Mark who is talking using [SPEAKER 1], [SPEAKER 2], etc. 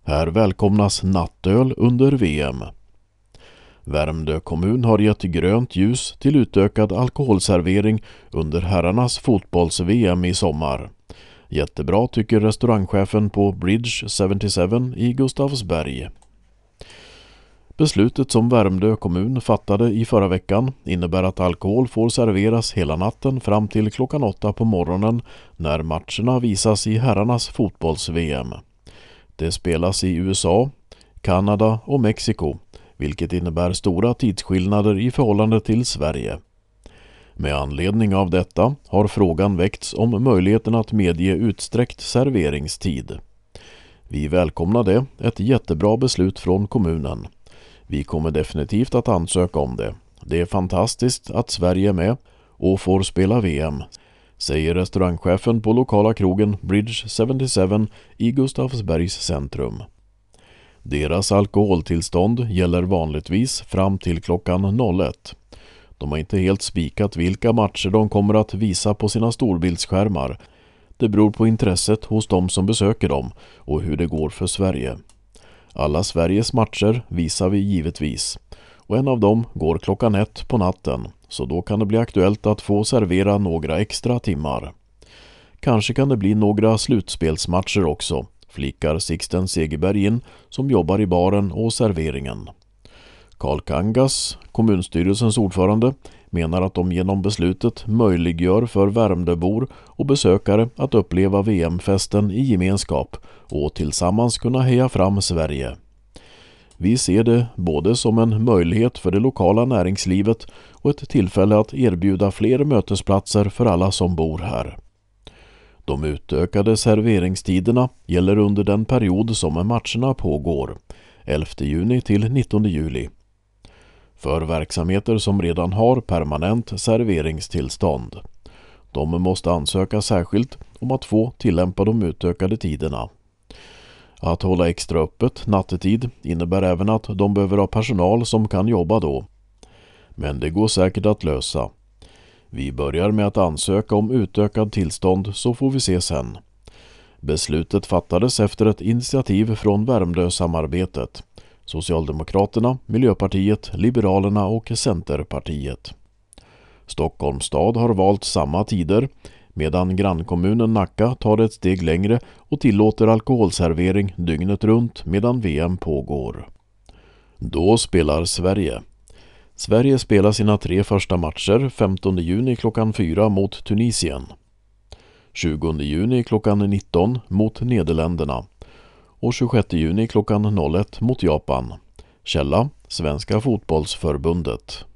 [SPEAKER 1] Här välkomnas nattöl under VM. Värmdö kommun har gett grönt ljus till utökad alkoholservering under herrarnas fotbolls-VM i sommar. Jättebra, tycker restaurangchefen på Bridge 77 i Gustavsberg. Beslutet som Värmdö kommun fattade i förra veckan innebär att alkohol får serveras hela natten fram till klockan 8 på morgonen när matcherna visas i herrarnas fotbolls-VM. Det spelas i USA, Kanada och Mexiko, vilket innebär stora tidsskillnader i förhållande till Sverige. Med anledning av detta har frågan väckts om möjligheten att medge utsträckt serveringstid. Vi välkomnar det, ett jättebra beslut från kommunen. Vi kommer definitivt att ansöka om det. Det är fantastiskt att Sverige är med och får spela VM, säger restaurangchefen på lokala krogen Bridge 77 i Gustavsbergs centrum. Deras alkoholtillstånd gäller vanligtvis fram till klockan 01. De har inte helt spikat vilka matcher de kommer att visa på sina storbildsskärmar. Det beror på intresset hos de som besöker dem och hur det går för Sverige. Alla Sveriges matcher visar vi givetvis, och en av dem går klockan 1 på natten, så då kan det bli aktuellt att få servera några extra timmar. Kanske kan det bli några slutspelsmatcher också, flikar Sixten Segerberg in, som jobbar i baren och serveringen. Karl Kangas, kommunstyrelsens ordförande, menar att de genom beslutet möjliggör för Värmdöbor och besökare att uppleva VM-festen i gemenskap och tillsammans kunna heja fram Sverige. Vi ser det både som en möjlighet för det lokala näringslivet och ett tillfälle att erbjuda fler mötesplatser för alla som bor här. De utökade serveringstiderna gäller under den period som matcherna pågår, 11 juni till 19 juli. För verksamheter som redan har permanent serveringstillstånd. De måste ansöka särskilt om att få tillämpa de utökade tiderna. Att hålla extra öppet nattetid innebär även att de behöver ha personal som kan jobba då. Men det går säkert att lösa. Vi börjar med att ansöka om utökad tillstånd, så får vi se sen. Beslutet fattades efter ett initiativ från Värmdö-samarbetet. Socialdemokraterna, Miljöpartiet, Liberalerna och Centerpartiet. Stockholms stad har valt samma tider, medan grannkommunen Nacka tar ett steg längre och tillåter alkoholservering dygnet runt medan VM pågår. Då spelar Sverige. Sverige spelar sina 3 första matcher 15 juni klockan 4 mot Tunisien. 20 juni klockan 19 mot Nederländerna. Och 26 juni klockan 01 mot Japan. Källa: Svenska fotbollsförbundet.